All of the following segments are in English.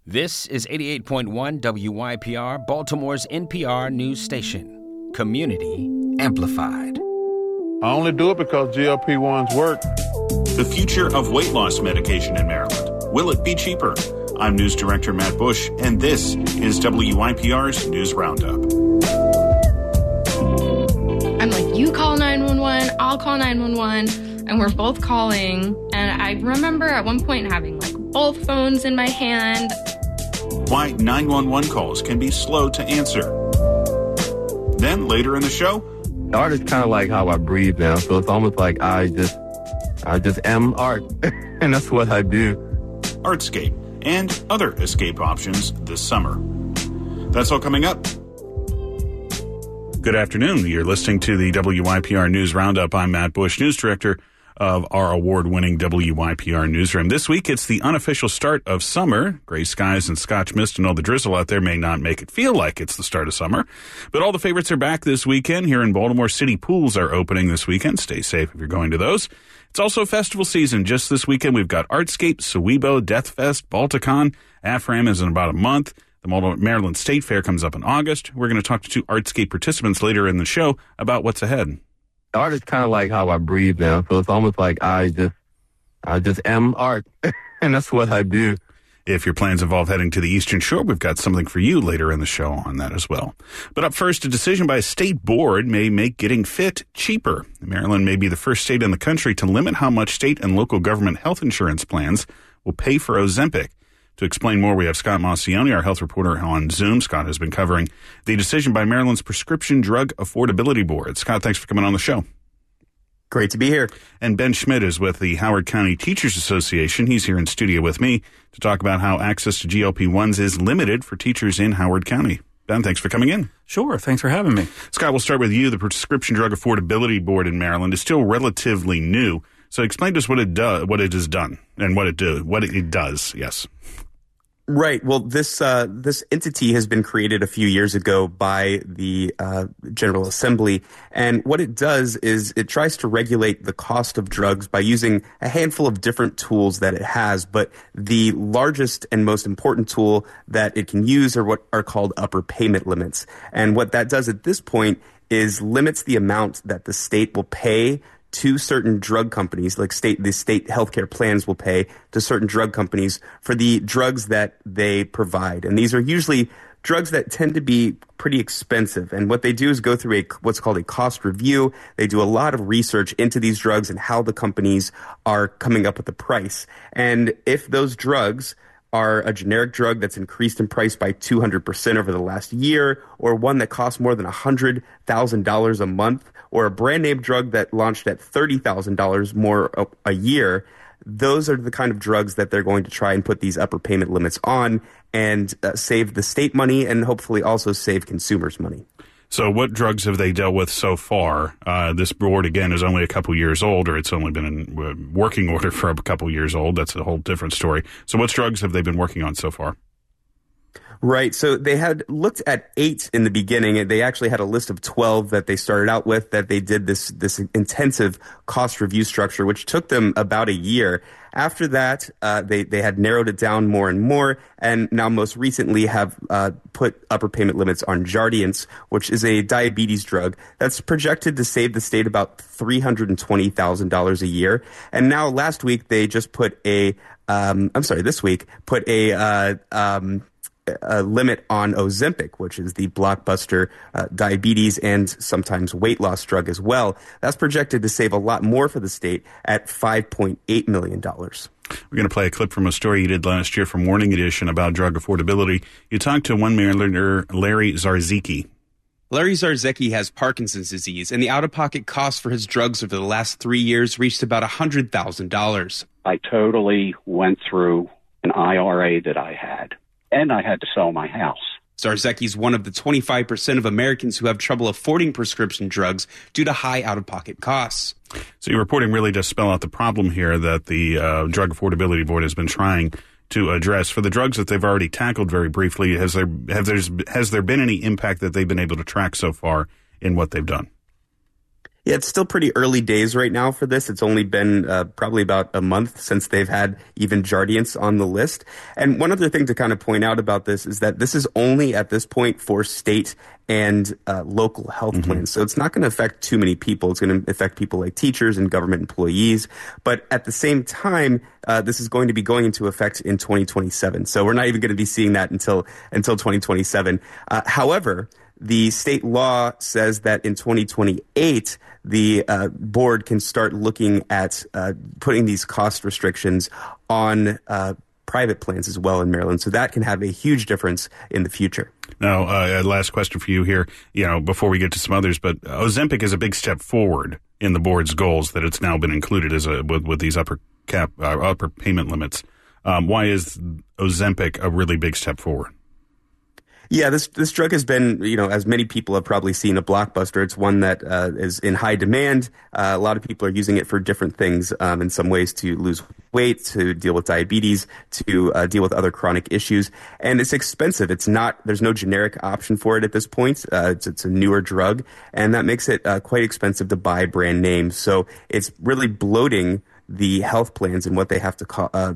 This is 88.1 WYPR, Baltimore's NPR news station. Community amplified. I only do it because GLP-1s work. The future of weight loss medication in Maryland. Will it be cheaper? I'm News Director Matt Bush, and this is WYPR's News Roundup. I'm like, you call 911, I'll call 911, and we're both calling. And I remember at one point having like both phones in my hand. Why 911 calls can be slow to answer. Then later in the show, art is kind of like how I breathe now, so it's almost like I just am art, and that's what I do. Artscape and other escape options this summer. That's all coming up. Good afternoon. You're listening to the WYPR News Roundup. I'm Matt Bush, News Director of our award-winning WYPR Newsroom. This week, it's the unofficial start of summer. Gray skies and Scotch mist and all the drizzle out there may not make it feel like it's the start of summer, but all the favorites are back this weekend. Here in Baltimore, city pools are opening this weekend. Stay safe if you're going to those. It's also festival season. Just this weekend, we've got Artscape, Sowebo, Death Fest, Balticon. AFRAM is in about a month. The Maryland State Fair comes up in August. We're going to talk to two Artscape participants later in the show about what's ahead. Art is kind of like how I breathe now, so it's almost like I just am art, and that's what I do. If your plans involve heading to the Eastern Shore, we've got something for you later in the show on that as well. But up first, a decision by a state board may make getting fit cheaper. Maryland may be the first state in the country to limit how much state and local government health insurance plans will pay for Ozempic. To explain more, we have Scott Maucione, our health reporter, on Zoom. Scott has been covering the decision by Maryland's Prescription Drug Affordability Board. Scott, thanks for coming on the show. Great to be here. And Ben Schmidt is with the Howard County Teachers Association. He's here in studio with me to talk about how access to GLP-1s is limited for teachers in Howard County. Ben, thanks for coming in. Sure. Thanks for having me. Scott, we'll start with you. The Prescription Drug Affordability Board in Maryland is still relatively new. So explain to us what it has done and what it does. Yes. Right. Well, this entity has been created a few years ago by the General Assembly, and what it does is it tries to regulate the cost of drugs by using a handful of different tools that it has, but the largest and most important tool that it can use are what are called upper payment limits. And what that does at this point is limits the amount that the state will pay to certain drug companies, like the state healthcare plans will pay to certain drug companies for the drugs that they provide. And these are usually drugs that tend to be pretty expensive. And what they do is go through what's called a cost review. They do a lot of research into these drugs and how the companies are coming up with the price. And if those drugs are a generic drug that's increased in price by 200% over the last year, or one that costs more than $100,000 a month, or a brand name drug that launched at $30,000 more a year, those are the kind of drugs that they're going to try and put these upper payment limits on and save the state money and hopefully also save consumers money. So what drugs have they dealt with so far? This board, again, is only a couple years old, or it's only been in working order for a couple years old. That's a whole different story. So what drugs have they been working on so far? Right. So they had looked at 8 in the beginning. They actually had a list of 12 that they started out with, that they did this intensive cost review structure, which took them about a year. After that, they had narrowed it down more and more, and now most recently have put upper payment limits on Jardiance, which is a diabetes drug that's projected to save the state about $320,000 a year. And now last week, they just put this week, put a limit on Ozempic, which is the blockbuster diabetes and sometimes weight loss drug as well. That's projected to save a lot more for the state at $5.8 million. We're going to play a clip from a story you did last year for Morning Edition about drug affordability. You talked to one Marylander, Larry Zarzicki. Larry Zarzicki has Parkinson's disease, and the out-of-pocket costs for his drugs over the last 3 years reached about $100,000. I totally went through an IRA that I had, and I had to sell my house. Zarzicki is one of the 25% of Americans who have trouble affording prescription drugs due to high out-of-pocket costs. So your reporting really does spell out the problem here that the Drug Affordability Board has been trying to address. For the drugs that they've already tackled very briefly, has there been any impact that they've been able to track so far in what they've done? Yeah, it's still pretty early days right now for this. It's only been probably about a month since they've had even Jardiance on the list. And one other thing to kind of point out about this is that this is only at this point for state and local health plans. So it's not going to affect too many people. It's going to affect people like teachers and government employees. But at the same time, this is going to be going into effect in 2027. So we're not even going to be seeing that until 2027. However, the state law says that in 2028, the board can start looking at putting these cost restrictions on private plans as well in Maryland. So that can have a huge difference in the future. Now, last question for you here, before we get to some others, but Ozempic is a big step forward in the board's goals that it's now been included as with these upper payment limits. Why is Ozempic a really big step forward? Yeah, this drug has been, as many people have probably seen, a blockbuster. It's one that is in high demand. A lot of people are using it for different things, in some ways to lose weight, to deal with diabetes, to deal with other chronic issues. And it's expensive. There's no generic option for it at this point. It's a newer drug, and that makes it quite expensive to buy brand name. So it's really bloating the health plans and what they have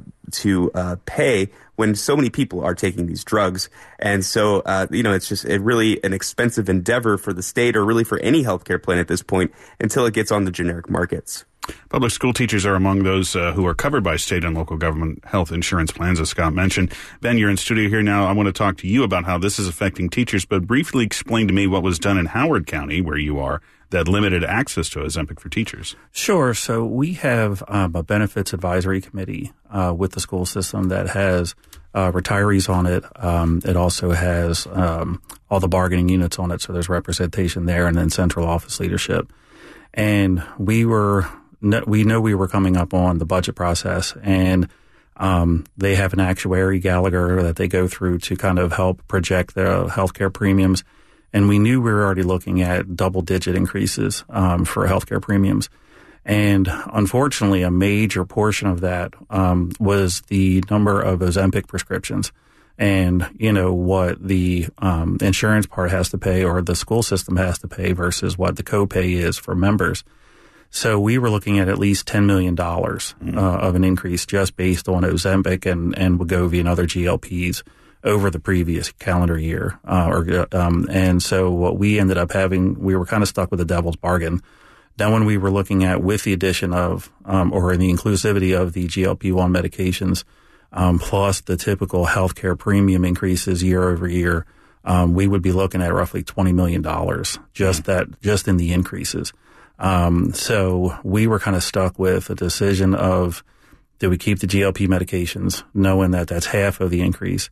to pay when so many people are taking these drugs. And so, it's just really an expensive endeavor for the state or really for any healthcare plan at this point until it gets on the generic markets. Public school teachers are among those who are covered by state and local government health insurance plans, as Scott mentioned. Ben, you're in studio here now. I want to talk to you about how this is affecting teachers, but briefly explain to me what was done in Howard County, where you are, that limited access to Ozempic for teachers. Sure. So we have a benefits advisory committee with the school system that has retirees on it. It also has all the bargaining units on it, so there's representation there, and then central office leadership. And we know we were coming up on the budget process, and they have an actuary, Gallagher, that they go through to kind of help project the healthcare premiums. And we knew we were already looking at double-digit increases for healthcare premiums. And unfortunately, a major portion of that was the number of Ozempic prescriptions. And, what the insurance part has to pay or the school system has to pay versus what the copay is for members. So we were looking at least $10 million of an increase just based on Ozempic and Wegovy and other GLPs over the previous calendar year. And so what we ended up having, we were kind of stuck with the devil's bargain. Then when we were looking at with the addition of, or the inclusivity of the GLP-1 medications, plus the typical healthcare premium increases year over year, we would be looking at roughly $20 million just in the increases. So we were kind of stuck with a decision of, do we keep the GLP medications knowing that that's half of the increase?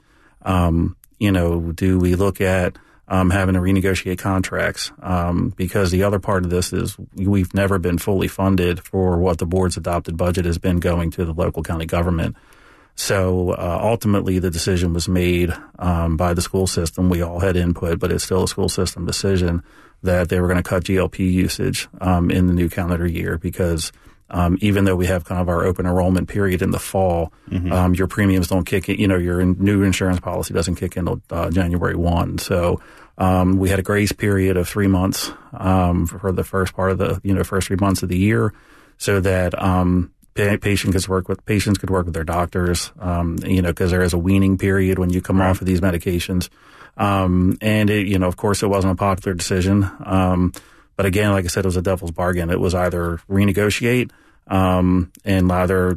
Do we look at having to renegotiate contracts? Because the other part of this is we've never been fully funded for what the board's adopted budget has been going to the local county government. So ultimately, the decision was made by the school system. We all had input, but it's still a school system decision that they were going to cut GLP usage in the new calendar year because even though we have kind of our open enrollment period in the fall, your premiums don't kick in, your new insurance policy doesn't kick in until January 1. So we had a grace period of 3 months for the first part of the, first 3 months of the year so that patients could work with their doctors, because there is a weaning period when you come off of these medications. And it, of course, it wasn't a popular decision. But again, like I said, it was a devil's bargain. It was either renegotiate, and either,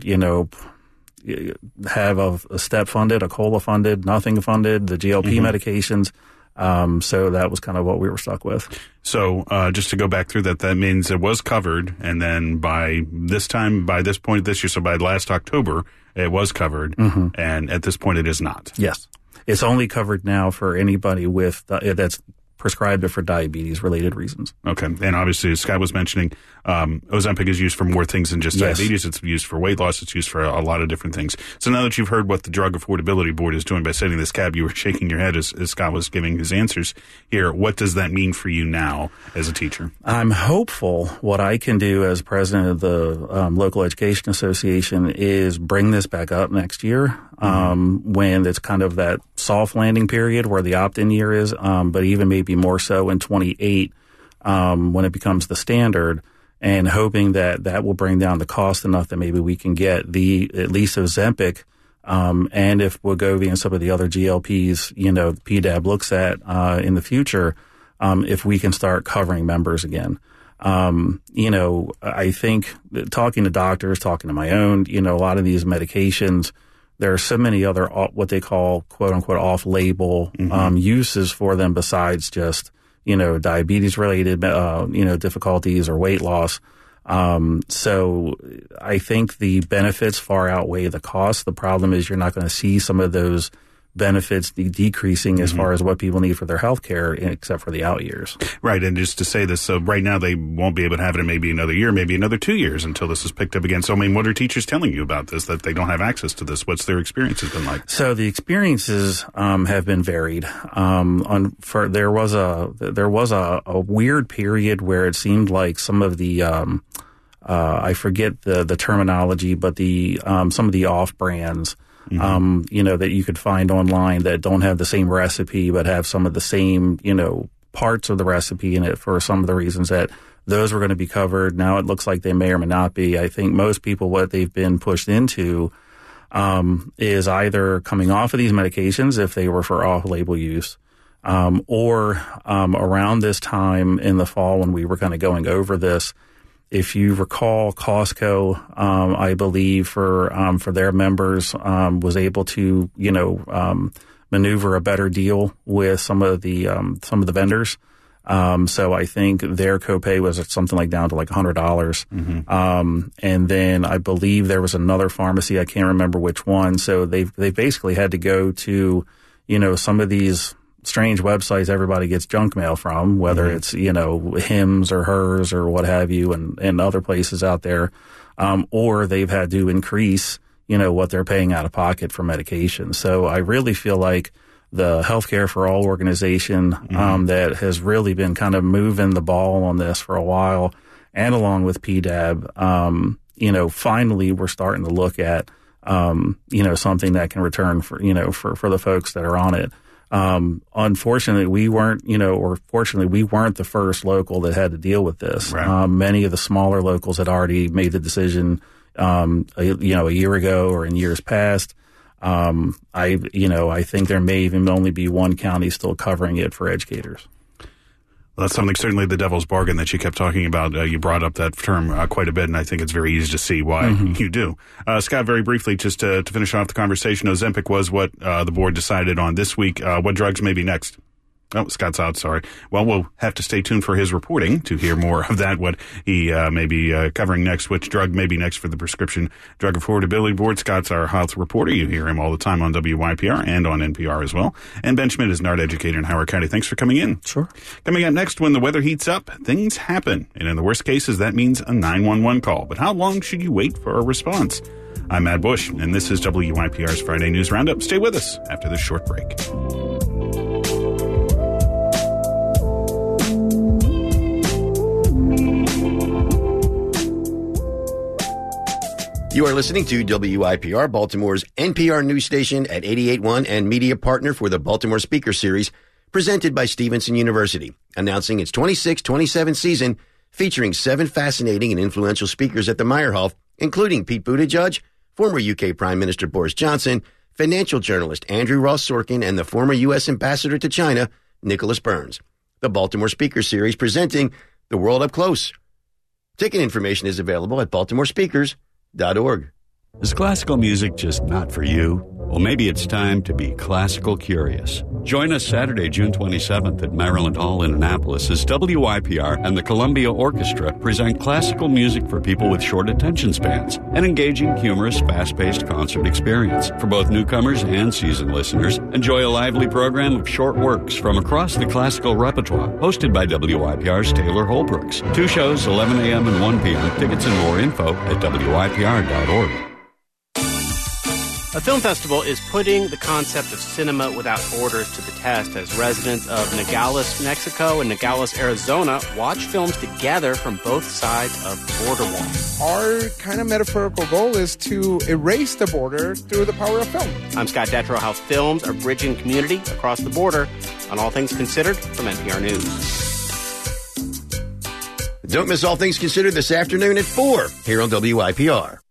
have a step funded, a COLA funded, nothing funded, the GLP medications. So that was kind of what we were stuck with. So, just to go back through that means it was covered. And then by this point this year, so by last October, it was covered. And at this point, it is not. Yes. It's only covered now for anybody with that's prescribed it for diabetes-related reasons. Okay. And obviously, as Scott was mentioning, Ozempic is used for more things than just diabetes. It's used for weight loss. It's used for a lot of different things. So now that you've heard what the Drug Affordability Board is doing by setting this cap, you were shaking your head as Scott was giving his answers here. What does that mean for you now as a teacher? I'm hopeful what I can do as president of the Local Education Association is bring this back up next year when it's kind of that soft landing period where the opt-in year is, but even maybe more so in 28 when it becomes the standard, and hoping that that will bring down the cost enough that maybe we can get at least Ozempic, and if Wegovy and some of the other GLPs, PDAB looks at in the future, if we can start covering members again. I think talking to doctors, talking to my own, a lot of these medications, there are so many other what they call quote unquote off-label uses for them besides just diabetes-related difficulties or weight loss. So I think the benefits far outweigh the costs. The problem is you're not going to see some of those benefits decreasing as far as what people need for their health care, except for the out years. Right. And just to say this, so right now they won't be able to have it in maybe another year, maybe another 2 years until this is picked up again. So, I mean, what are teachers telling you about this, that they don't have access to this? What's their experiences been like? So the experiences have been varied. There was a weird period where it seemed like some of the I forget the terminology, but some of the off brands that you could find online that don't have the same recipe but have some of the same, parts of the recipe in it for some of the reasons that those were going to be covered. Now it looks like they may or may not be. I think most people, what they've been pushed into is either coming off of these medications if they were for off-label use, or around this time in the fall when we were kind of going over this. If you recall, Costco, I believe for their members, was able to, maneuver a better deal with some of the vendors. So I think their copay was something like down to like $100. And then I believe there was another pharmacy, I can't remember which one. So they basically had to go to, some of these strange websites everybody gets junk mail from, whether it's, Hims or Hers or what have you, and other places out there, or they've had to increase, what they're paying out of pocket for medication. So I really feel like the Healthcare for All organization, that has really been kind of moving the ball on this for a while, and along with PDAB, finally we're starting to look at, something that can return for the folks that are on it. Unfortunately, we weren't, or fortunately, we weren't the first local that had to deal with this. Right. Many of the smaller locals had already made the decision, a year ago or in years past. I think there may even only be one county still covering it for educators. Well, that's something, certainly the devil's bargain that you kept talking about. You brought up that term quite a bit, and I think it's very easy to see why you do. Scott, very briefly, just to finish off the conversation, Ozempic was what the board decided on this week. What drugs may be next? Oh, Scott's out, sorry. Well, we'll have to stay tuned for his reporting to hear more of that, what he may be covering next, which drug may be next for the Prescription Drug Affordability Board. Scott's our health reporter. You hear him all the time on WYPR and on NPR as well. And Ben Schmidt is an art educator in Howard County. Thanks for coming in. Sure. Coming up next, when the weather heats up, things happen. And in the worst cases, that means a 911 call. But how long should you wait for a response? I'm Matt Bush, and this is WYPR's Friday News Roundup. Stay with us after this short break. You are listening to WYPR, Baltimore's NPR news station at 88.1 and media partner for the Baltimore Speaker Series, presented by Stevenson University, announcing its 26-27 season, featuring 7 fascinating and influential speakers at the Meyerhoff, including Pete Buttigieg, former UK Prime Minister Boris Johnson, financial journalist Andrew Ross Sorkin, and the former U.S. Ambassador to China, Nicholas Burns. The Baltimore Speaker Series presenting The World Up Close. Ticket information is available at baltimorespeakers.org. Is classical music just not for you? Well, maybe it's time to be classical curious. Join us Saturday, June 27th at Maryland Hall in Annapolis as WYPR and the Columbia Orchestra present classical music for people with short attention spans, an engaging, humorous, fast-paced concert experience. For both newcomers and seasoned listeners, enjoy a lively program of short works from across the classical repertoire, hosted by WYPR's Taylor Holbrooks. 2 shows, 11 a.m. and 1 p.m. Tickets and more info at WYPR.org. A film festival is putting the concept of cinema without borders to the test as residents of Nogales, Mexico and Nogales, Arizona watch films together from both sides of the border wall. Our kind of metaphorical goal is to erase the border through the power of film. I'm Scott Detrow, how films are bridging community across the border on All Things Considered from NPR News. Don't miss All Things Considered this afternoon at 4 here on WIPR.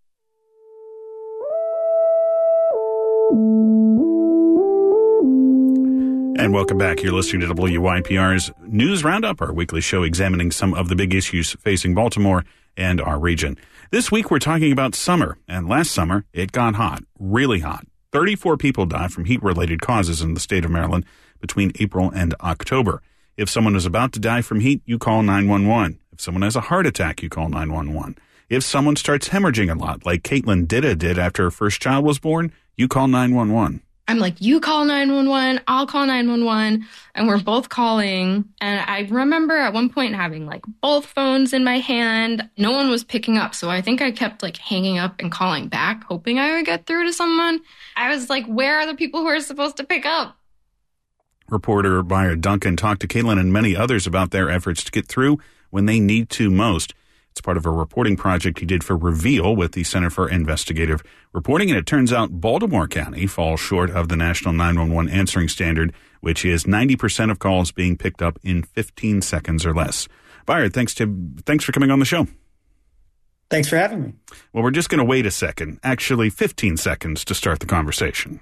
And welcome back. You're listening to WIPR's News Roundup, our weekly show examining some of the big issues facing Baltimore and our region. This week, we're talking about summer. And last summer, it got hot, really hot. 34 people died from heat-related causes in the state of Maryland between April and October. If someone is about to die from heat, you call 911. If someone has a heart attack, you call 911. If someone starts hemorrhaging a lot, like Caitlin Ditta did after her first child was born, you call 911. I'm like, you call 911, I'll call 911, and we're both calling. And I remember at one point having like both phones in my hand. No one was picking up, so I think I kept like hanging up and calling back, hoping I would get through to someone. I was like, where are the people who are supposed to pick up? Reporter Byard Duncan talked to Caitlin and many others about their efforts to get through when they need to most. It's part of a reporting project he did for Reveal with the Center for Investigative Reporting, and it turns out Baltimore County falls short of the national 911 answering standard, which is 90% of calls being picked up in 15 seconds or less. Byard, thanks for coming on the show. Thanks for having me. Well, we're just going to wait a second, actually 15 seconds to start the conversation.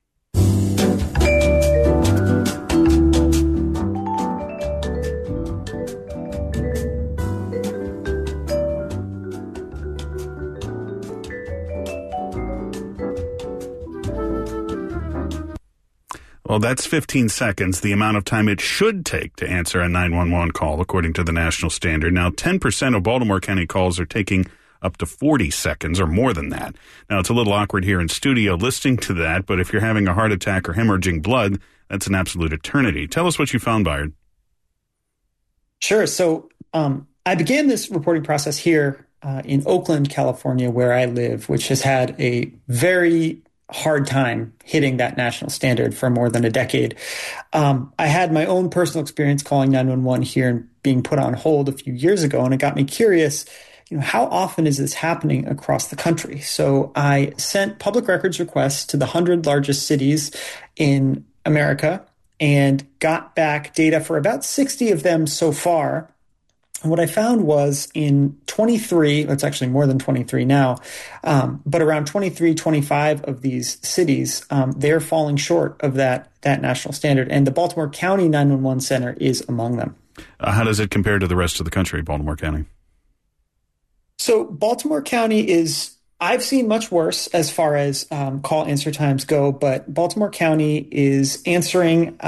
Well, that's 15 seconds, the amount of time it should take to answer a 911 call, according to the national standard. Now, 10% of Baltimore County calls are taking up to 40 seconds or more than that. Now, it's a little awkward here in studio listening to that, but if you're having a heart attack or hemorrhaging blood, that's an absolute eternity. Tell us what you found, Byard. Sure. So I began this reporting process here in Oakland, California, where I live, which has had a very hard time hitting that national standard for more than a decade. I had my own personal experience calling 911 here and being put on hold a few years ago, and it got me curious, how often is this happening across the country? So I sent public records requests to the 100 largest cities in America and got back data for about 60 of them so far. And what I found was in 23, it's actually more than 23 now, but around 23, 25 of these cities, they're falling short of that national standard. And the Baltimore County 911 Center is among them. How does it compare to the rest of the country, Baltimore County? So Baltimore County I've seen much worse as far as call answer times go, but Baltimore County is answering,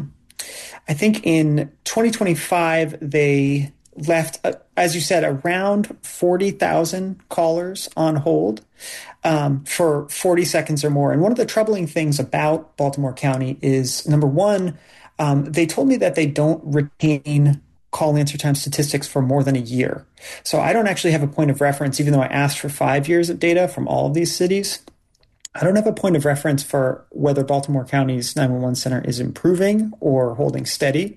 I think in 2025, they left, as you said, around 40,000 callers on hold for 40 seconds or more. And one of the troubling things about Baltimore County is, number one, they told me that they don't retain call answer time statistics for more than a year. So I don't actually have a point of reference, even though I asked for 5 years of data from all of these cities. I don't have a point of reference for whether Baltimore County's 911 center is improving or holding steady.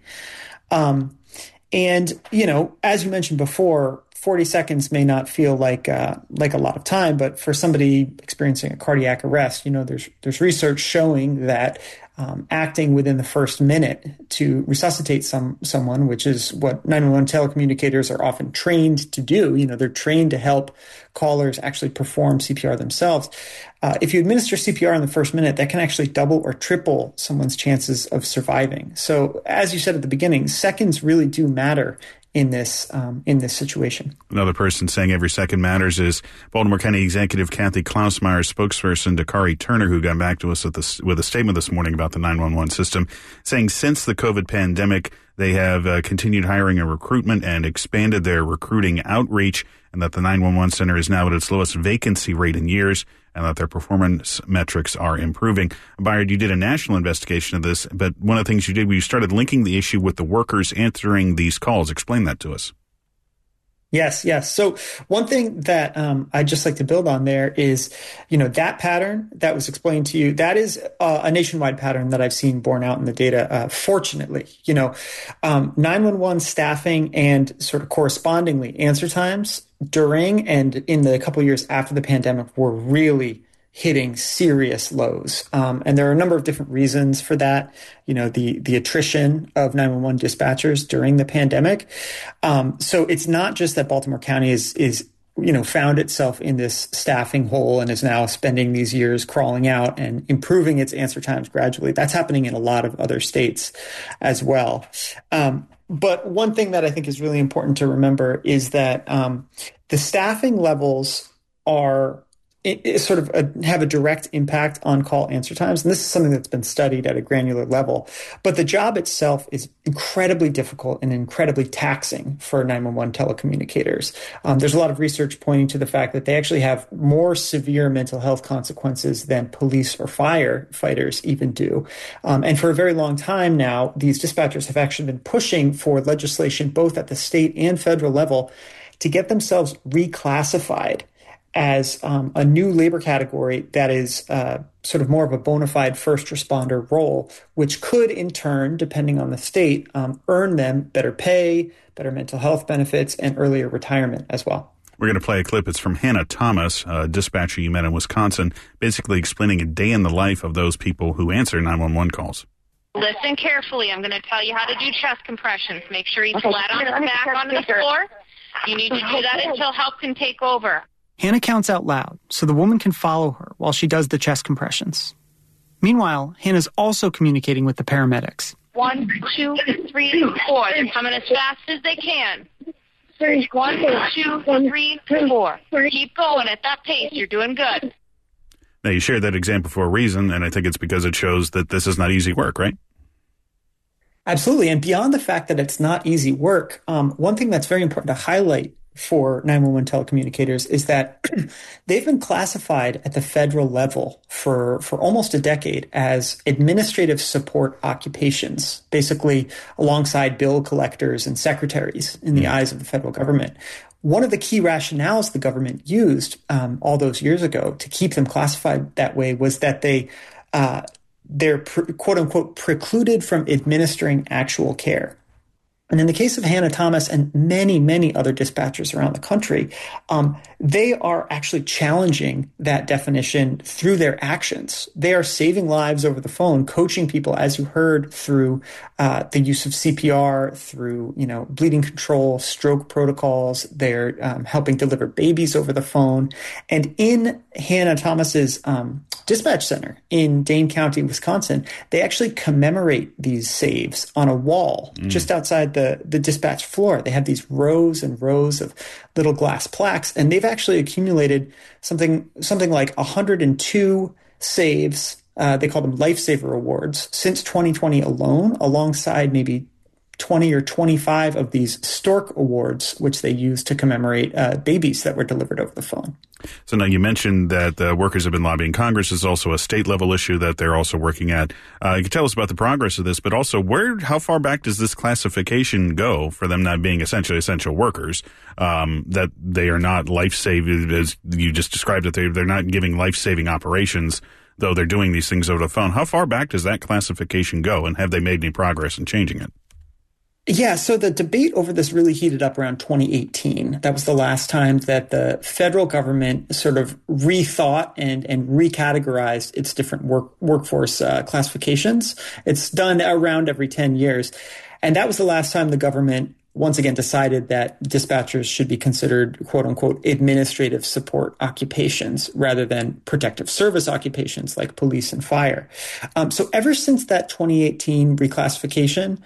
And, as you mentioned before, 40 seconds may not feel like a lot of time, but for somebody experiencing a cardiac arrest, there's research showing that acting within the first minute to resuscitate someone, which is what 911 telecommunicators are often trained to do. They're trained to help callers actually perform CPR themselves. If you administer CPR in the first minute, that can actually double or triple someone's chances of surviving. So, as you said at the beginning, seconds really do matter in this situation. Another person saying every second matters is Baltimore County Executive Kathy Klausmeyer spokesperson Dakari Turner, who got back to us with a statement this morning about the 911 system, saying since the COVID pandemic, they have continued hiring and recruitment and expanded their recruiting outreach, and that the 911 center is now at its lowest vacancy rate in years, and that their performance metrics are improving. Byard, you did a national investigation of this, but one of the things you did was you started linking the issue with the workers answering these calls. Explain that to us. Yes. So one thing that I'd just like to build on there is, that pattern that was explained to you, that is a nationwide pattern that I've seen borne out in the data. Fortunately, 911 staffing and sort of correspondingly answer times during and in the couple of years after the pandemic were really hitting serious lows. And there are a number of different reasons for that. You know, the attrition of 911 dispatchers during the pandemic. So it's not just that Baltimore County is found itself in this staffing hole and is now spending these years crawling out and improving its answer times gradually. That's happening in a lot of other states as well. But one thing that I think is really important to remember is that the staffing levels are have a direct impact on call answer times. And this is something that's been studied at a granular level. But the job itself is incredibly difficult and incredibly taxing for 911 telecommunicators. There's a lot of research pointing to the fact that they actually have more severe mental health consequences than police or firefighters even do. And for a very long time now, these dispatchers have actually been pushing for legislation both at the state and federal level to get themselves reclassified as a new labor category that is sort of more of a bona fide first responder role, which could in turn, depending on the state, earn them better pay, better mental health benefits, and earlier retirement as well. We're going to play a clip. It's from Hannah Thomas, a dispatcher you met in Wisconsin, basically explaining a day in the life of those people who answer 911 calls. Listen carefully. I'm going to tell you how to do chest compressions. Make sure he's flat on his back on the floor. You need to do that until help can take over. Hannah counts out loud so the woman can follow her while she does the chest compressions. Meanwhile, Hannah's also communicating with the paramedics. 1, 2, 3, 4. They're coming as fast as they can. 1, 2, 3, 4. Keep going at that pace. You're doing good. Now, you shared that example for a reason, and I think it's because it shows that this is not easy work, right? Absolutely. And beyond the fact that it's not easy work, one thing that's very important to highlight for 911 telecommunicators is that they've been classified at the federal level for almost a decade as administrative support occupations, basically alongside bill collectors and secretaries in the eyes of the federal government. One of the key rationales the government used all those years ago to keep them classified that way was that they're quote unquote precluded from administering actual care. And in the case of Hannah Thomas and many, many other dispatchers around the country, they are actually challenging that definition through their actions. They are saving lives over the phone, coaching people, as you heard, through the use of CPR, through bleeding control, stroke protocols. They're helping deliver babies over the phone. And in Hannah Thomas's dispatch center in Dane County, Wisconsin, they actually commemorate these saves on a wall just outside the dispatch floor. They have these rows and rows of little glass plaques, and they've actually accumulated something like 102 saves. They call them Lifesaver Awards since 2020 alone, alongside maybe 20 or 25 of these Stork Awards, which they use to commemorate babies that were delivered over the phone. So now you mentioned that the workers have been lobbying Congress. Is also a state level issue that they're also working at. You can tell us about the progress of this, but also how far back does this classification go for them not being essentially essential workers, that they are not life-saving, as you just described it, they're not giving life-saving operations, though they're doing these things over the phone. How far back does that classification go, and have they made any progress in changing it? Yeah, so the debate over this really heated up around 2018. That was the last time that the federal government sort of rethought and recategorized its different workforce classifications. It's done around every 10 years. And that was the last time the government once again decided that dispatchers should be considered, quote unquote, administrative support occupations rather than protective service occupations like police and fire. So ever since that 2018 reclassification,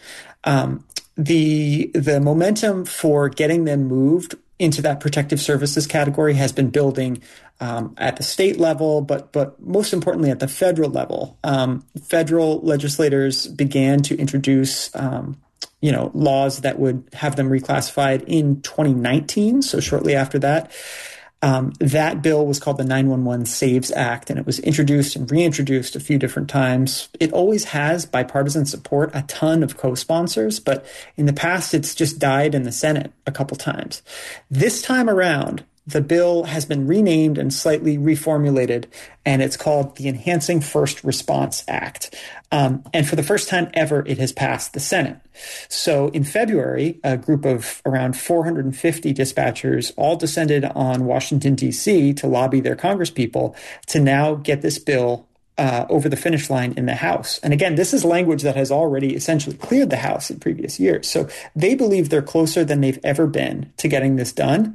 the momentum for getting them moved into that protective services category has been building at the state level, but most importantly at the federal level. Federal legislators began to introduce laws that would have them reclassified in 2019, so shortly after that. That bill was called the 911 Saves Act, and it was introduced and reintroduced a few different times. It always has bipartisan support, a ton of co-sponsors, but in the past it's just died in the Senate a couple times. This time around, The bill has been renamed and slightly reformulated, and it's called the Enhancing First Response Act. And for the first time ever, it has passed the Senate. So in February, a group of around 450 dispatchers all descended on Washington, D.C. to lobby their congresspeople to now get this bill over the finish line in the House. And again, this is language that has already essentially cleared the House in previous years. So they believe they're closer than they've ever been to getting this done.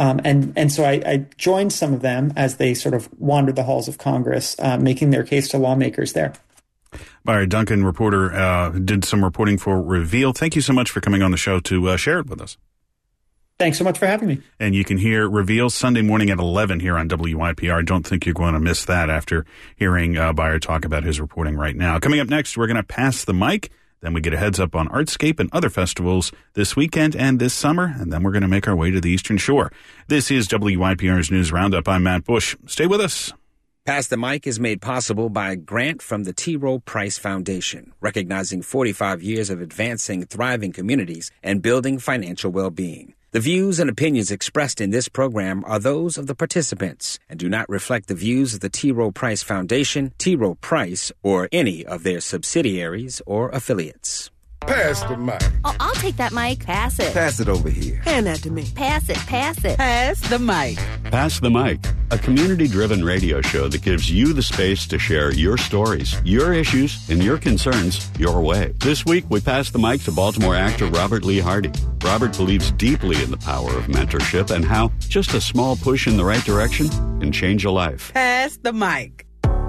And so I joined some of them as they sort of wandered the halls of Congress, making their case to lawmakers there. Byron Duncan, reporter, did some reporting for Reveal. Thank you so much for coming on the show to share it with us. Thanks so much for having me. And you can hear Reveal Sunday morning at 11 here on WYPR. Don't think you're going to miss that after hearing Byron talk about his reporting right now. Coming up next, we're going to pass the mic. Then we get a heads up on Artscape and other festivals this weekend and this summer. And then we're going to make our way to the Eastern Shore. This is WYPR's News Roundup. I'm Matt Bush. Stay with us. Pass the Mic is made possible by a grant from the T. Rowe Price Foundation, recognizing 45 years of advancing thriving communities and building financial well-being. The views and opinions expressed in this program are those of the participants and do not reflect the views of the T. Rowe Price Foundation, T. Rowe Price, or any of their subsidiaries or affiliates. Pass the mic. Oh, I'll take that mic. Pass it. Pass it over here. Hand that to me. Pass it. Pass it. Pass the mic. Pass the Mic, a community-driven radio show that gives you the space to share your stories, your issues, and your concerns your way. This week, we pass the mic to Baltimore actor Robert Lee Hardy. Robert believes deeply in the power of mentorship and how just a small push in the right direction can change a life. Pass the mic.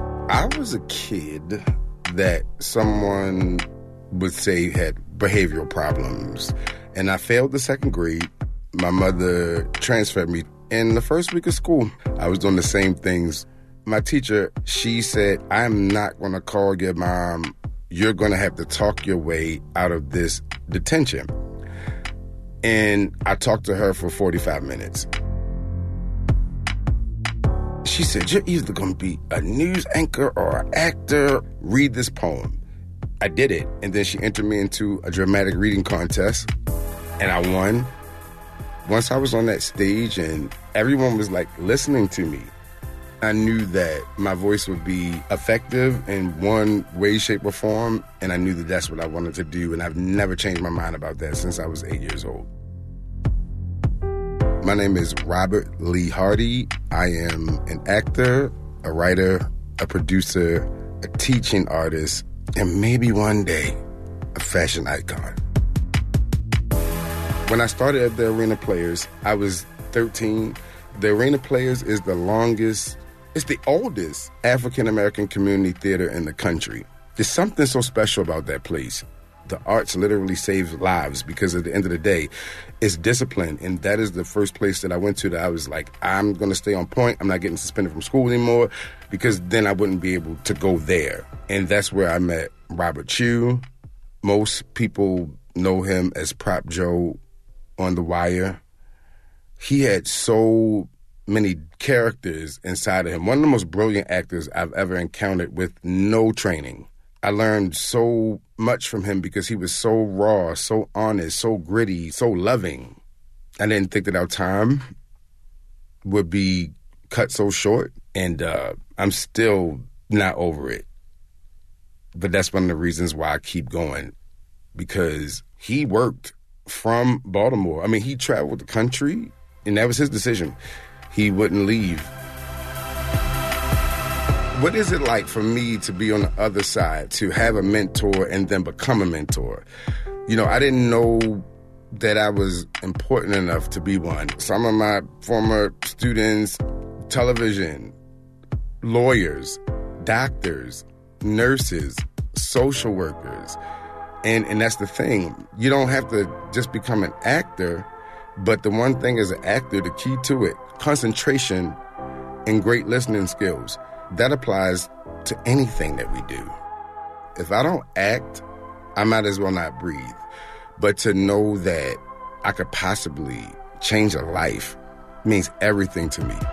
I was a kid that someone would say had behavioral problems, and I failed the second grade. My mother transferred me. In the first week of school, I was doing the same things. My teacher, she said, I'm not going to call your mom. You're going to have to talk your way out of this detention. And I talked to her for 45 minutes. She said, you're either going to be a news anchor or an actor. Read this poem. I did it, and then she entered me into a dramatic reading contest, and I won. Once I was on that stage and everyone was like listening to me, I knew that my voice would be effective in one way, shape, or form, and I knew that that's what I wanted to do, and I've never changed my mind about that since I was 8 years old. My name is Robert Lee Hardy. I am an actor, a writer, a producer, a teaching artist, and maybe one day, a fashion icon. When I started at the Arena Players, I was 13. The Arena Players is it's the oldest African-American community theater in the country. There's something so special about that place. The arts literally save lives because at the end of the day, it's discipline. And that is the first place that I went to that I was like, I'm going to stay on point. I'm not getting suspended from school anymore because then I wouldn't be able to go there. And that's where I met Robert Chew. Most people know him as Prop Joe on The Wire. He had so many characters inside of him. One of the most brilliant actors I've ever encountered with no training. I learned so much from him because he was so raw, so honest, so gritty, so loving. I didn't think that our time would be cut so short, and I'm still not over it. But that's one of the reasons why I keep going, because he worked from Baltimore. I mean, he traveled the country, and that was his decision. He wouldn't leave. What is it like for me to be on the other side, to have a mentor and then become a mentor? You know, I didn't know that I was important enough to be one. Some of my former students, television, lawyers, doctors, nurses, social workers. And that's the thing. You don't have to just become an actor, but the one thing as an actor, the key to it, concentration and great listening skills. That applies to anything that we do. If I don't act, I might as well not breathe. But to know that I could possibly change a life means everything to me.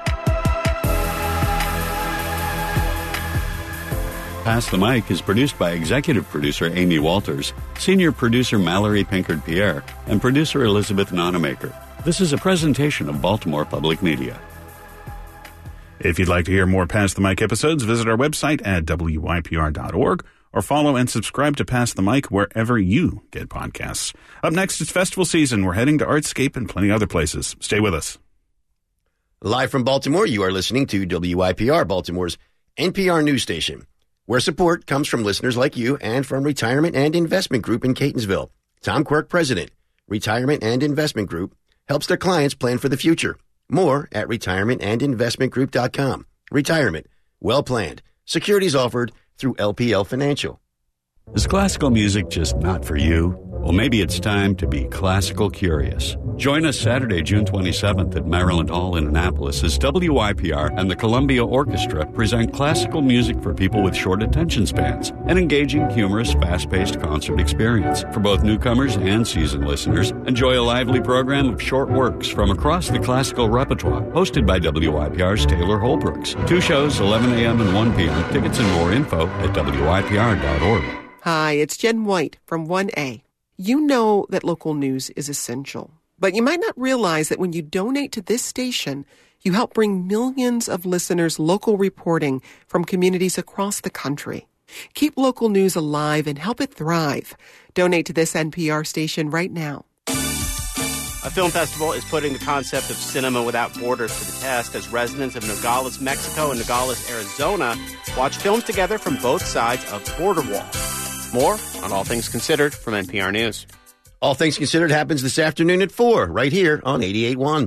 Pass the Mic is produced by executive producer Amy Walters, senior producer Mallory Pinkard-Pierre, and producer Elizabeth Nonamaker. This is a presentation of Baltimore Public Media. If you'd like to hear more Pass the Mic episodes, visit our website at WYPR.org or follow and subscribe to Pass the Mic wherever you get podcasts. Up next, it's festival season. We're heading to Artscape and plenty other places. Stay with us. Live from Baltimore, you are listening to WYPR, Baltimore's NPR news station, where support comes from listeners like you and from Retirement and Investment Group in Catonsville. Tom Quirk, president. Retirement and Investment Group helps their clients plan for the future. More at retirementandinvestmentgroup.com. Retirement, well planned. Securities offered through LPL Financial. Is classical music just not for you? Well, maybe it's time to be classical curious. Join us Saturday, June 27th at Maryland Hall in Annapolis as WYPR and the Columbia Orchestra present classical music for people with short attention spans, an engaging, humorous, fast-paced concert experience. For both newcomers and seasoned listeners, enjoy a lively program of short works from across the classical repertoire, hosted by WYPR's Taylor Holbrooks. 2 shows, 11 a.m. and 1 p.m. Tickets and more info at WYPR.org. Hi, it's Jen White from 1A. You know that local news is essential, but you might not realize that when you donate to this station, you help bring millions of listeners local reporting from communities across the country. Keep local news alive and help it thrive. Donate to this NPR station right now. A film festival is putting the concept of cinema without borders to the test as residents of Nogales, Mexico and Nogales, Arizona watch films together from both sides of the border wall. More on All Things Considered from NPR News. All Things Considered happens this afternoon at 4, right here on 88.1.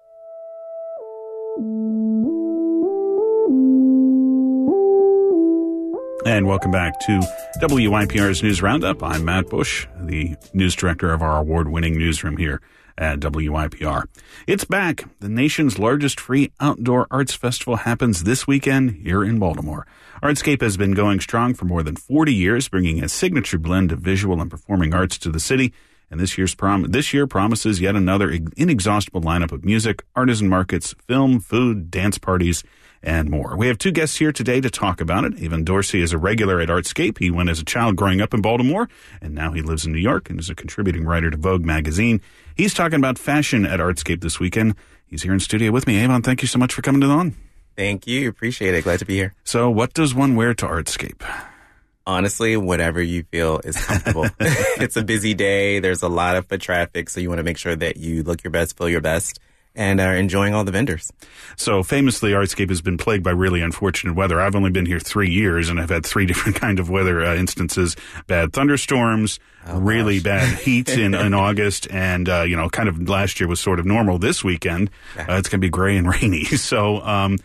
And welcome back to WYPR's News Roundup. I'm Matt Bush, the news director of our award-winning newsroom here at WYPR. It's back. The nation's largest free outdoor arts festival happens this weekend here in Baltimore. Artscape has been going strong for more than 40 years, bringing a signature blend of visual and performing arts to the city. And this year promises yet another inexhaustible lineup of music, artisan markets, film, food, dance parties, and more. We have 2 guests here today to talk about it. Evan Dorsey is a regular at Artscape. He went as a child growing up in Baltimore, and now he lives in New York and is a contributing writer to Vogue magazine. He's talking about fashion at Artscape this weekend. He's here in studio with me. Avon, thank you so much for coming on. Thank you. Appreciate it. Glad to be here. So what does one wear to Artscape? Honestly, whatever you feel is comfortable. It's a busy day. There's a lot of foot traffic, so you want to make sure that you look your best, feel your best, and are enjoying all the vendors. So famously, Artscape has been plagued by really unfortunate weather. I've only been here 3 years, and I've had 3 different kind of weather instances. Bad thunderstorms, really bad heat in August, and, kind of last year was sort of normal. This weekend, it's going to be gray and rainy. So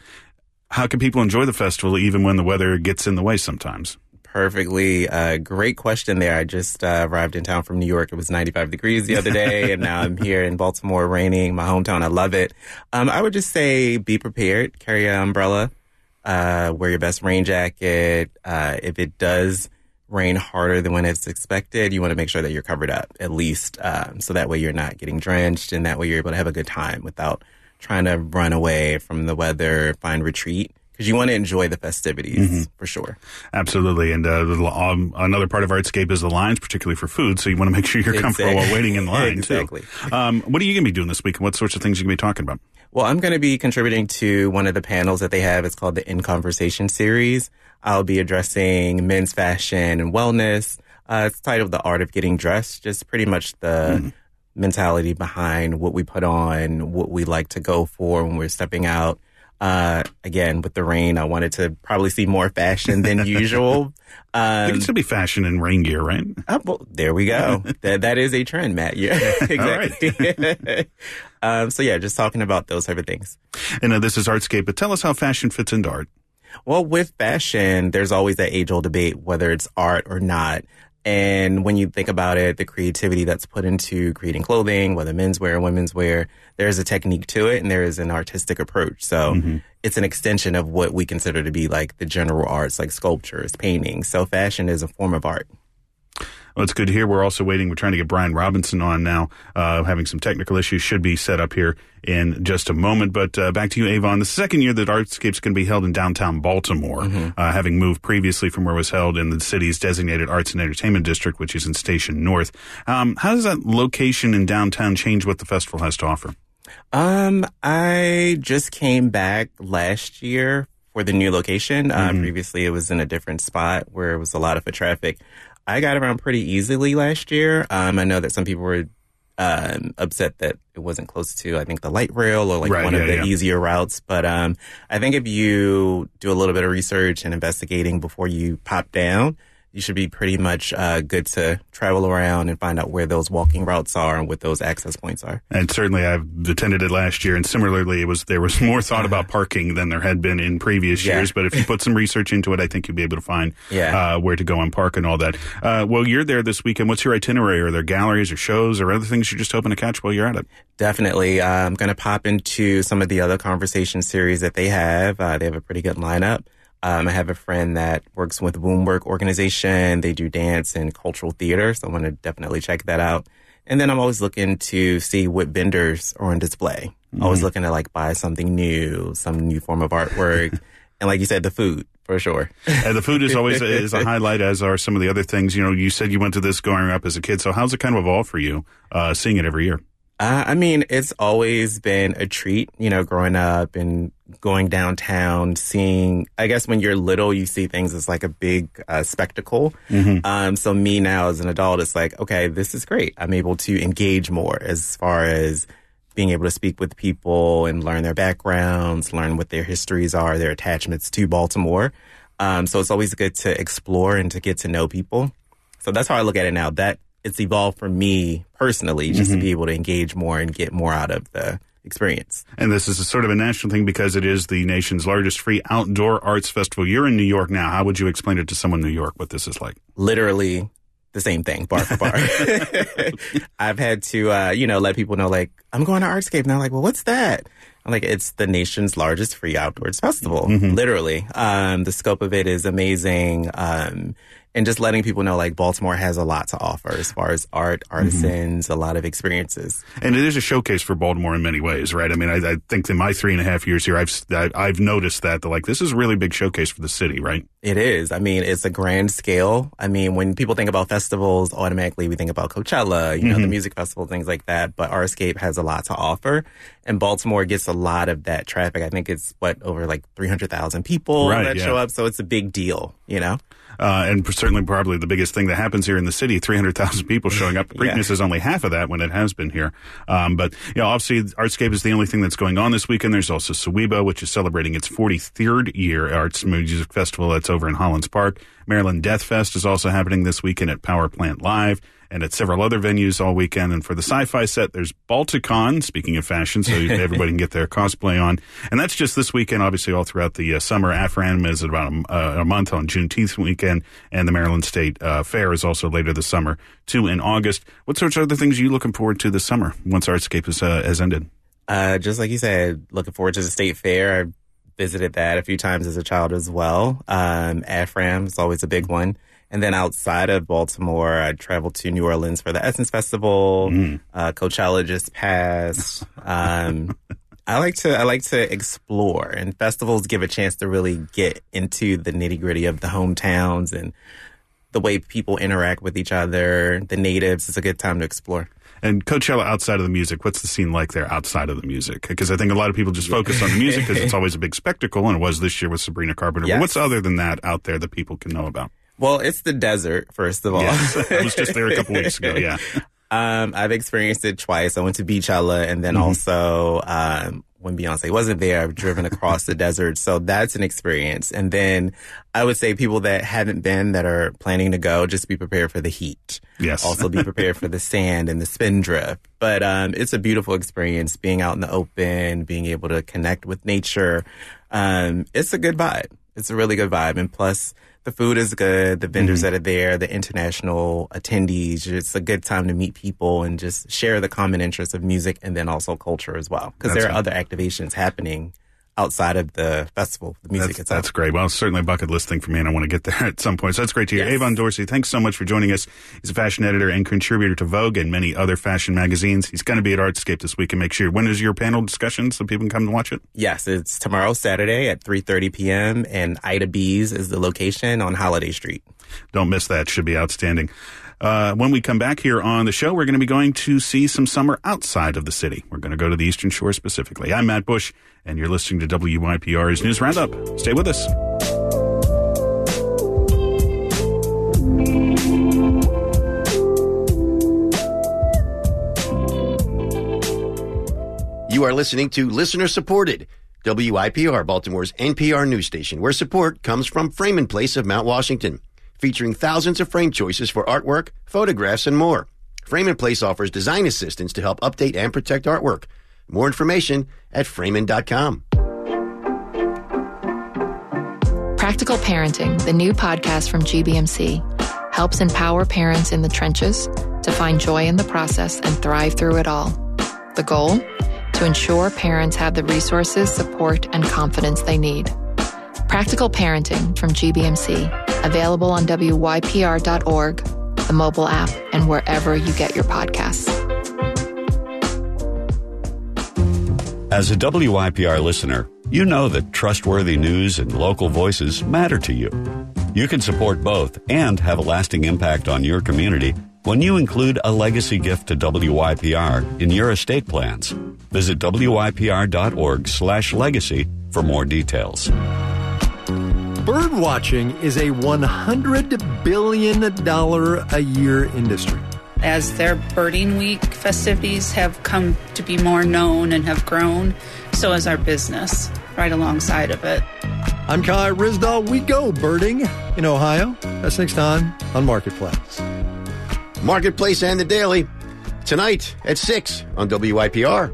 how can people enjoy the festival even when the weather gets in the way sometimes? Perfectly. Great question there. I just arrived in town from New York. It was 95 degrees the other day, and now I'm here in Baltimore, raining, my hometown. I love it. I would just say be prepared. Carry an umbrella. Wear your best rain jacket. If it does rain harder than when it's expected, you want to make sure that you're covered up, at least, so that way you're not getting drenched, and that way you're able to have a good time without trying to run away from the weather, find retreat. Because you want to enjoy the festivities, for sure. Absolutely. And another part of Artscape is the lines, particularly for food. So you want to make sure you're comfortable while waiting in line, exactly. too. What are you going to be doing this week? And what sorts of things are you going to be talking about? Well, I'm going to be contributing to one of the panels that they have. It's called the In Conversation series. I'll be addressing men's fashion and wellness. It's titled The Art of Getting Dressed, just pretty much the mentality behind what we put on, what we like to go for when we're stepping out. Again, with the rain, I wanted to probably see more fashion than usual. It can still be fashion in rain gear, right? Well, there we go. That is a trend, Matt. Yeah, exactly. So yeah, just talking about those type of things. And this is Artscape, but tell us how fashion fits into art. Well, with fashion, there's always that age-old debate whether it's art or not. And when you think about it, the creativity that's put into creating clothing, whether men's wear or women's wear, there's a technique to it and there is an artistic approach. So it's an extension of what we consider to be like the general arts, like sculptures, painting. So fashion is a form of art. Well, it's good to hear. We're also waiting. We're trying to get Brian Robinson on now, having some technical issues. Should be set up here in just a moment. But back to you, Avon. The second year that Artscape's going to be held in downtown Baltimore, having moved previously from where it was held in the city's designated Arts and Entertainment District, which is in Station North. How does that location in downtown change what the festival has to offer? I just came back last year for the new location. Previously, it was in a different spot where it was a lot of foot traffic. I got around pretty easily last year. I know that some people were upset that it wasn't close to, I think, the light rail or one of the easier routes. But I think if you do a little bit of research and investigating before you pop down, you should be pretty much good to travel around and find out where those walking routes are and what those access points are. And certainly I've attended it last year, and similarly there was more thought about parking than there had been in previous years. But if you put some research into it, I think you'll be able to find where to go and park and all that. Well, you're there this weekend. What's your itinerary? Are there galleries or shows or other things you're just hoping to catch while you're at it? Definitely. I'm going to pop into some of the other conversation series that they have. They have a pretty good lineup. I have a friend that works with Wombwork organization. They do dance and cultural theater, so I want to definitely check that out. And then I'm always looking to see what vendors are on display. Always looking to buy something new, some new form of artwork. And like you said, the food, for sure. And the food is always is a highlight, as are some of the other things. You know, you said you went to this growing up as a kid, so how's it kind of evolved for you, seeing it every year? I mean, it's always been a treat, growing up and going downtown, seeing, I guess when you're little, you see things as like a big spectacle. So me now as an adult, it's like, okay, this is great. I'm able to engage more as far as being able to speak with people and learn their backgrounds, learn what their histories are, their attachments to Baltimore. So it's always good to explore and to get to know people. So that's how I look at it now. That it's evolved for me personally, just to be able to engage more and get more out of the experience. And this is a sort of a national thing because it is the nation's largest free outdoor arts festival. You're in New York now. How would you explain it to someone in New York, what this is like? Literally the same thing, bar for bar. I've had to, let people know, I'm going to Artscape. And they're like, well, what's that? I'm like, it's the nation's largest free outdoors festival, literally. The scope of it is amazing. And just letting people know, Baltimore has a lot to offer as far as art, artisans, a lot of experiences. And it is a showcase for Baltimore in many ways, right? I mean, I think in my 3.5 years here, I've noticed that, this is a really big showcase for the city, right? It is. I mean, it's a grand scale. I mean, when people think about festivals, automatically we think about Coachella, the music festival, things like that. But Artscape has a lot to offer. And Baltimore gets a lot of that traffic. I think it's, over 300,000 people that show up. So it's a big deal, And certainly probably the biggest thing that happens here in the city, 300,000 people showing up. Preakness is only half of that when it has been here. But, obviously Artscape is the only thing that's going on this weekend. There's also SWIBA, which is celebrating its 43rd year Arts Music Festival. That's over in Hollands Park. Maryland Death Fest is also happening this weekend at Power Plant Live and at several other venues all weekend. And for the sci-fi set, there's Balticon, speaking of fashion, so everybody can get their cosplay on. And that's just this weekend, obviously all throughout the summer. AfroAnima is about a month on Juneteenth weekend, and the Maryland State Fair is also later this summer, too, in August. What sorts of other things are you looking forward to this summer once Artscape has ended? Just like you said, looking forward to the State Fair. I visited that a few times as a child as well. AfroAnima is always a big one. And then outside of Baltimore, I traveled to New Orleans for the Essence Festival. Coachella just passed. I like to explore, and festivals give a chance to really get into the nitty gritty of the hometowns and the way people interact with each other, the natives. It's a good time to explore. And Coachella, outside of the music, what's the scene like there outside of the music? Because I think a lot of people just focus on the music because it's always a big spectacle, and it was this year with Sabrina Carpenter. But what's other than that out there that people can know about? Well, it's the desert, first of all. Yes, I was just there a couple weeks ago, I've experienced it twice. I went to Beachella, and then also when Beyonce wasn't there, I've driven across the desert. So that's an experience. And then I would say people that haven't been, that are planning to go, just be prepared for the heat. Yes. Also be prepared for the sand and the spindrift. But it's a beautiful experience, being out in the open, being able to connect with nature. It's a good vibe. It's a really good vibe. And plus, the food is good, the vendors that are there, the international attendees. It's a good time to meet people and just share the common interests of music and then also culture as well. Because there are other activations happening outside of the festival, the music itself. That's great. Well, it's certainly a bucket list thing for me, and I want to get there at some point. So that's great to hear. Yes. Avon Dorsey, thanks so much for joining us. He's a fashion editor and contributor to Vogue and many other fashion magazines. He's going to be at Artscape this week, and make sure. When is your panel discussion so people can come and watch it? Yes, it's tomorrow, Saturday at 3:30 p.m., and Ida B's is the location on Holiday Street. Don't miss that. Should be outstanding. When we come back here on the show, we're going to be going to see some summer outside of the city. We're going to go to the Eastern Shore specifically. I'm Matt Bush, and you're listening to WYPR's News Roundup. Stay with us. You are listening to listener-supported WIPR, Baltimore's NPR news station, where support comes from Frame and Place of Mount Washington, featuring thousands of frame choices for artwork, photographs, and more. Frame and Place offers design assistance to help update and protect artwork. More information at framein.com. Practical Parenting, the new podcast from GBMC, helps empower parents in the trenches to find joy in the process and thrive through it all. The goal? To ensure parents have the resources, support, and confidence they need. Practical Parenting from GBMC. Available on WYPR.org, the mobile app, and wherever you get your podcasts. As a WYPR listener, you know that trustworthy news and local voices matter to you. You can support both and have a lasting impact on your community when you include a legacy gift to WYPR in your estate plans. Visit WYPR.org/legacy for more details. Bird watching is a $100 billion a year industry. As their birding week festivities have come to be more known and have grown, so has our business right alongside of it. I'm Kai Risdahl. We go birding in Ohio. That's next time on Marketplace. Marketplace and the Daily, tonight at 6 on WYPR.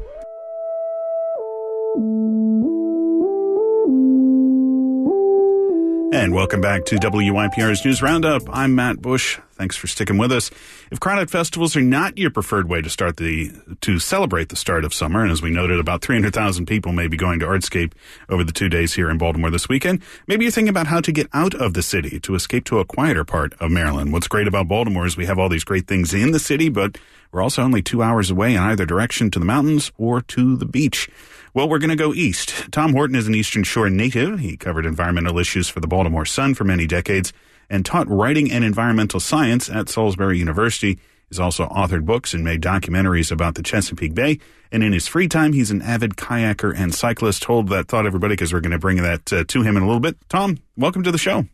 And welcome back to WYPR's News Roundup. I'm Matt Bush. Thanks for sticking with us. If crowded festivals are not your preferred way to celebrate the start of summer, and as we noted, about 300,000 people may be going to Artscape over the 2 days here in Baltimore this weekend, maybe you're thinking about how to get out of the city to escape to a quieter part of Maryland. What's great about Baltimore is we have all these great things in the city, but we're also only 2 hours away in either direction to the mountains or to the beach. Well, we're going to go east. Tom Horton is an Eastern Shore native. He covered environmental issues for the Baltimore Sun for many decades and taught writing and environmental science at Salisbury University. He's also authored books and made documentaries about the Chesapeake Bay. And in his free time, he's an avid kayaker and cyclist. Hold that thought, everybody, because we're going to bring that to him in a little bit. Tom, welcome to the show.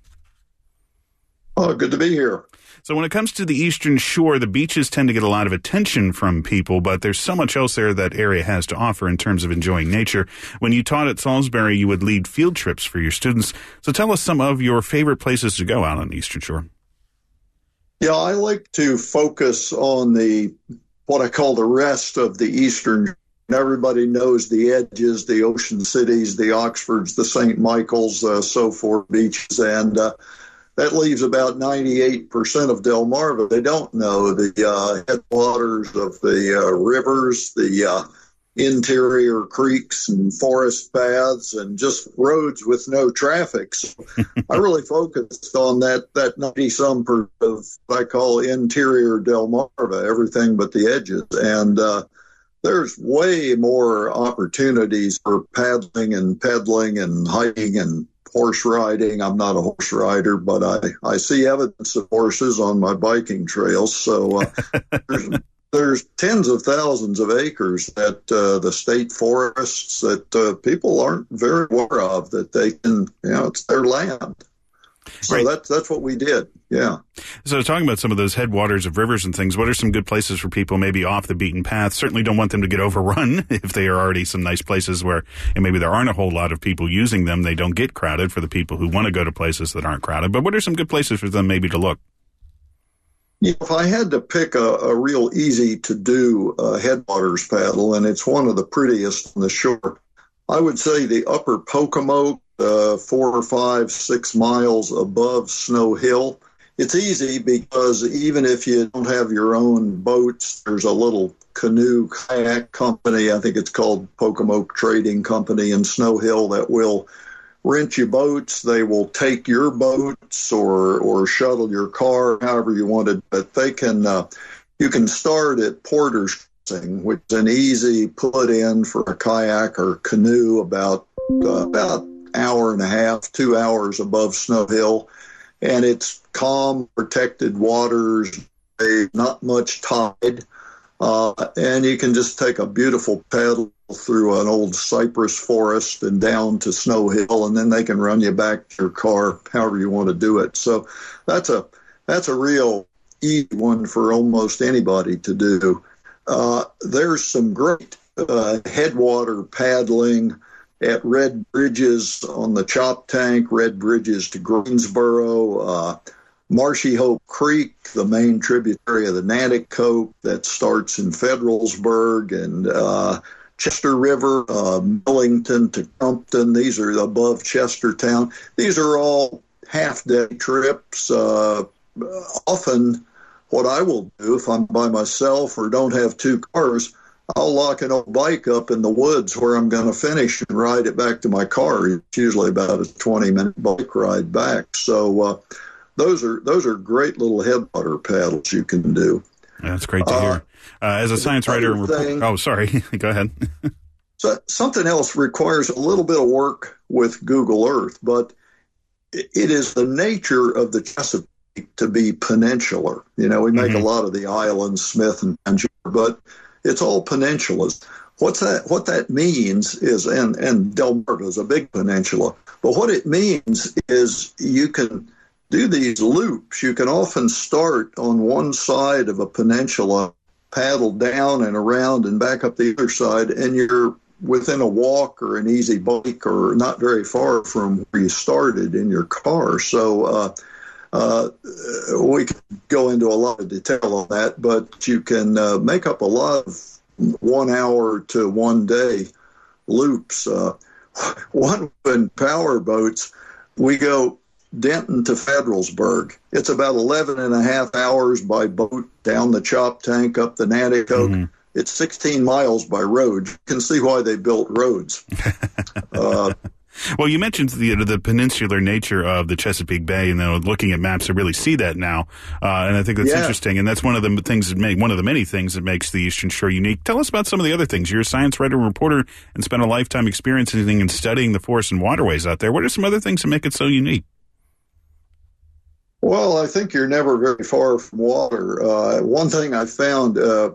Oh, good to be here. So when it comes to the Eastern Shore, the beaches tend to get a lot of attention from people, but there's so much else there that area has to offer in terms of enjoying nature. When you taught at Salisbury, you would lead field trips for your students. So tell us some of your favorite places to go out on the Eastern Shore. Yeah, I like to focus on what I call the rest of the Eastern. Everybody knows the edges, the Ocean Cities, the Oxfords, the St. Michael's, so forth beaches, and that leaves about 98% of Delmarva. They don't know the headwaters of the rivers, the interior creeks and forest paths, and just roads with no traffic. So I really focused on that 90-some% of what I call interior Delmarva, everything but the edges. And there's way more opportunities for paddling and pedaling and hiking and horse riding. I'm not a horse rider, but I see evidence of horses on my biking trails. So there's tens of thousands of acres at the state forests that people aren't very aware of, that they can, it's their land. So right. That's what we did. Yeah. So talking about some of those headwaters of rivers and things, what are some good places for people maybe off the beaten path? Certainly don't want them to get overrun if they are already some nice places where, and maybe there aren't a whole lot of people using them. They don't get crowded for the people who want to go to places that aren't crowded. But what are some good places for them maybe to look? Yeah, if I had to pick a real easy to do headwaters paddle, and it's one of the prettiest on the shore, I would say the upper Pocomoke, 4 or 5, 6 miles above Snow Hill. It's easy because even if you don't have your own boats, there's a little canoe kayak company. I think it's called Pocomoke Trading Company in Snow Hill that will rent you boats. They will take your boats or shuttle your car, however you want it. But they can, you can start at Porter's Crossing, which is an easy put in for a kayak or canoe about hour and a half, 2 hours above Snow Hill. And it's calm, protected waters, not much tide. And you can just take a beautiful paddle through an old cypress forest and down to Snow Hill, and then they can run you back to your car, however you want to do it. So that's a real easy one for almost anybody to do. There's some great headwater paddling at Red Bridges on the Choptank, Red Bridges to Greensboro, Marshy Hope Creek, the main tributary of the Nanticoke that starts in Federalsburg, and Chester River, Millington to Crumpton. These are above Chestertown. These are all half-day trips. Often what I will do if I'm by myself or don't have two cars, I'll lock an old bike up in the woods where I'm going to finish and ride it back to my car. It's usually about a 20-minute bike ride back. So those are great little headwater paddles you can do. That's great to hear. As a science writer, oh, sorry, go ahead. So something else requires a little bit of work with Google Earth, but it is the nature of the Chesapeake to be peninsular. You know, we make a lot of the islands, Smith and Tangier, but it's all peninsulas. What that means is, and Delmarva is a big peninsula, but what it means is you can do these loops. You can often start on one side of a peninsula, paddle down and around and back up the other side, and you're within a walk or an easy bike or not very far from where you started in your car. So we could go into a lot of detail on that, but you can make up a lot of 1 hour to 1 day loops. One in power boats, we go Denton to Federalsburg. It's about 11 and a half hours by boat down the Choptank up the Nanticoke. It's 16 miles by road. You can see why they built roads. Well, you mentioned the peninsular nature of the Chesapeake Bay, and looking at maps, I really see that now, and I think that's interesting. And that's one of the things one of the many things that makes the Eastern Shore unique. Tell us about some of the other things. You're a science writer and reporter, and spent a lifetime experiencing and studying the forests and waterways out there. What are some other things that make it so unique? Well, I think you're never very far from water. One thing I found,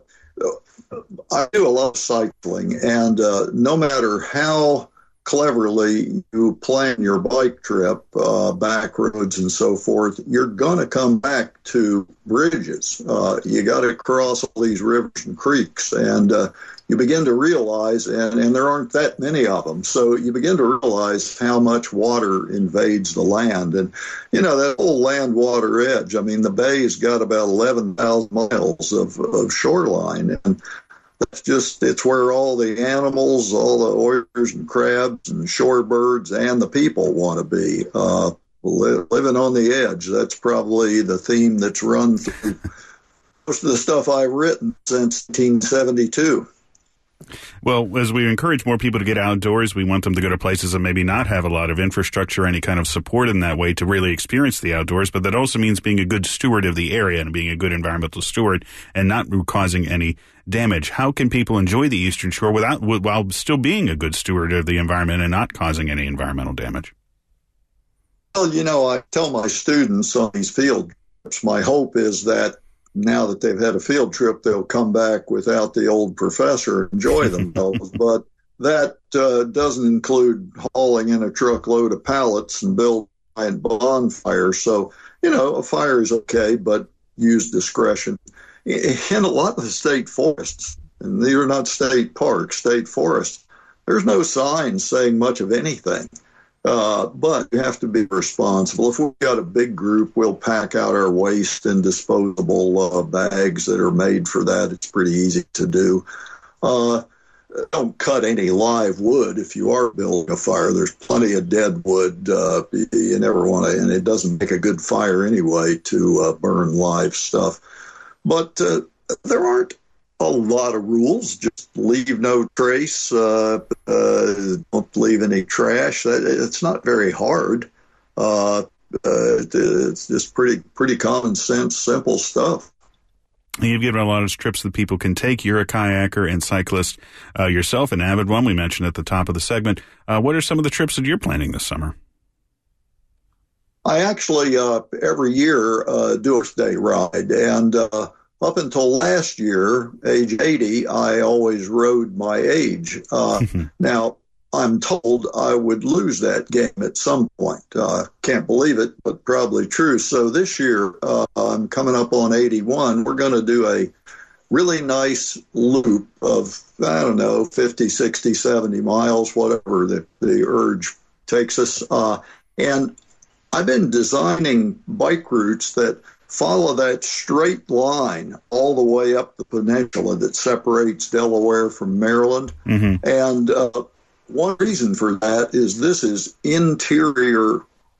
I do a lot of cycling, and no matter how cleverly you plan your bike trip, back roads and so forth, you're going to come back to bridges. You got to cross all these rivers and creeks, and you begin to realize, and there aren't that many of them, so you begin to realize how much water invades the land. And, you know, that whole land-water edge, I mean, the bay's got about 11,000 miles of shoreline, and it's where all the animals, all the oysters and crabs and shorebirds and the people want to be. Living on the edge, that's probably the theme that's run through most of the stuff I've written since 1972. Well, as we encourage more people to get outdoors, we want them to go to places that maybe not have a lot of infrastructure, any kind of support in that way to really experience the outdoors. But that also means being a good steward of the area and being a good environmental steward and not causing any damage. How can people enjoy the Eastern Shore while still being a good steward of the environment and not causing any environmental damage? Well, you know, I tell my students on these field trips, my hope is that now that they've had a field trip, they'll come back without the old professor and enjoy themselves. But that doesn't include hauling in a truckload of pallets and building a bonfire. So, you know, a fire is okay, but use discretion. In a lot of the state forests, and these are not state parks, state forests, there's no signs saying much of anything. But you have to be responsible. If we've got a big group, we'll pack out our waste in disposable bags that are made for that. It's pretty easy to do. Don't cut any live wood if you are building a fire. There's plenty of dead wood. You never want to, and it doesn't make a good fire anyway to burn live stuff. But there aren't a lot of rules. Just leave no trace. Don't leave any trash. It's not very hard. It's just pretty common sense, simple stuff. You've given a lot of trips that people can take. You're a kayaker and cyclist yourself, an avid one. We mentioned at the top of the segment. What are some of the trips that you're planning this summer? I actually, every year, do a day ride. And up until last year, age 80, I always rode my age. Now, I'm told I would lose that game at some point. Can't believe it, but probably true. So this year, I'm coming up on 81. We're going to do a really nice loop of, 50, 60, 70 miles, whatever the urge takes us. And I've been designing bike routes that follow that straight line all the way up the peninsula that separates Delaware from Maryland. Mm-hmm. And one reason for that is this is interior.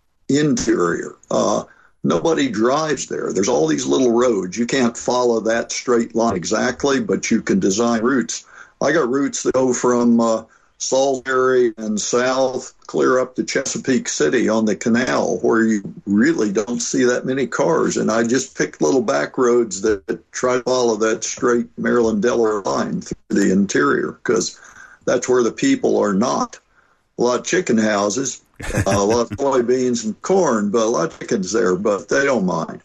Nobody drives there. There's all these little roads. You can't follow that straight line exactly, but you can design routes. I got routes that go from Salisbury and south clear up to Chesapeake City on the canal, where you really don't see that many cars. And I just picked little back roads that try to follow that straight Maryland-Delaware line through the interior, because that's where the people are not. A lot of chicken houses, a lot of soybeans and corn, but a lot of chickens there, but they don't mind.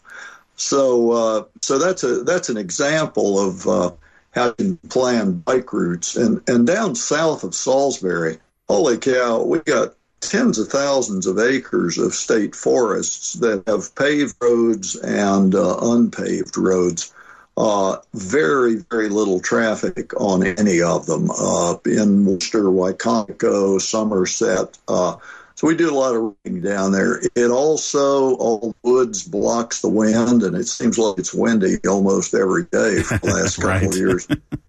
So that's an example of how you can plan bike routes. And down south of Salisbury, holy cow, we got tens of thousands of acres of state forests that have paved roads and unpaved roads. Very, very little traffic on any of them in Worcester, Wycomico, Somerset. So we do a lot of riding down there. It also, all the woods blocks the wind, and it seems like it's windy almost every day for the last couple of years.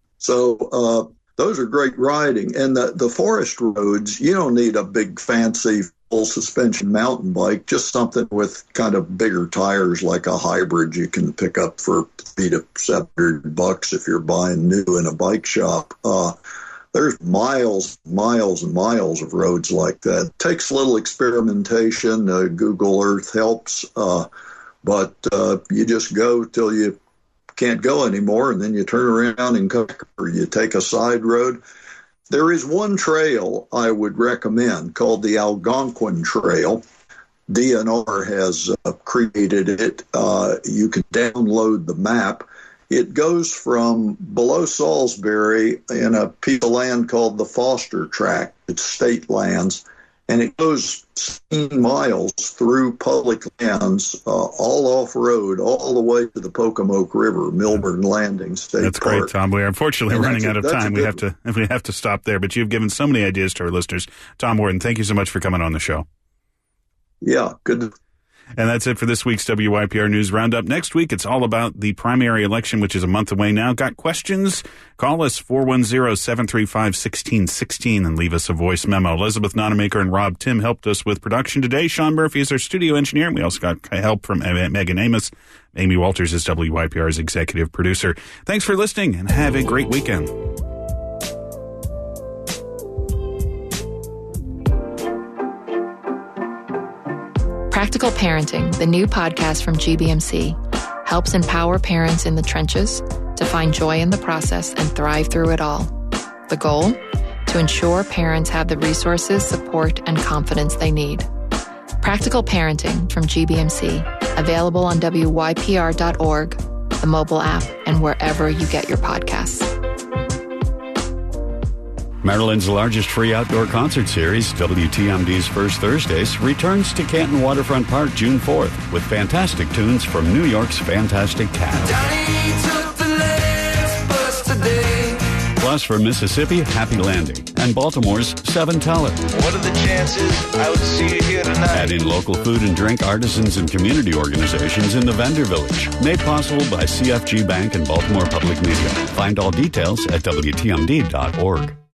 So those are great riding. And the forest roads, you don't need a big fancy full suspension mountain bike, just something with kind of bigger tires like a hybrid you can pick up for $300 to $700 if you're buying new in a bike shop. There's miles and miles of roads like that. It takes a little experimentation. Google Earth helps, but you just go till you can't go anymore, and then you turn around and come back, or you take a side road. There is one trail I would recommend called the Algonquin Trail. DNR has created it. You can download the map. It goes from below Salisbury in a piece of land called the Foster Tract. It's state lands, and it goes 16 miles through public lands, all off-road, all the way to the Pocomoke River, Milburn Landing State Park. That's great, Tom. We're unfortunately running out of time. We have to stop there, but you've given so many ideas to our listeners. Tom Worden, thank you so much for coming on the show. Yeah, good. And that's it for this week's WYPR News Roundup. Next week, it's all about the primary election, which is a month away now. Got questions? Call us 410-735-1616 and leave us a voice memo. Elizabeth Nonamaker and Rob Tim helped us with production today. Sean Murphy is our studio engineer. We also got help from Megan Amos. Amy Walters is WYPR's executive producer. Thanks for listening, and have a great weekend. Practical Parenting, the new podcast from GBMC, helps empower parents in the trenches to find joy in the process and thrive through it all. The goal? To ensure parents have the resources, support, and confidence they need. Practical Parenting from GBMC, available on WYPR.org, the mobile app, and wherever you get your podcasts. Maryland's largest free outdoor concert series, WTMD's First Thursdays, returns to Canton Waterfront Park June 4th with fantastic tunes from New York's Fantastic Cats. Plus from Mississippi, Happy Landing, and Baltimore's Seven Teller. What are the chances I would see you here tonight? Add in local food and drink artisans and community organizations in the Vendor Village. Made possible by CFG Bank and Baltimore Public Media. Find all details at WTMD.org.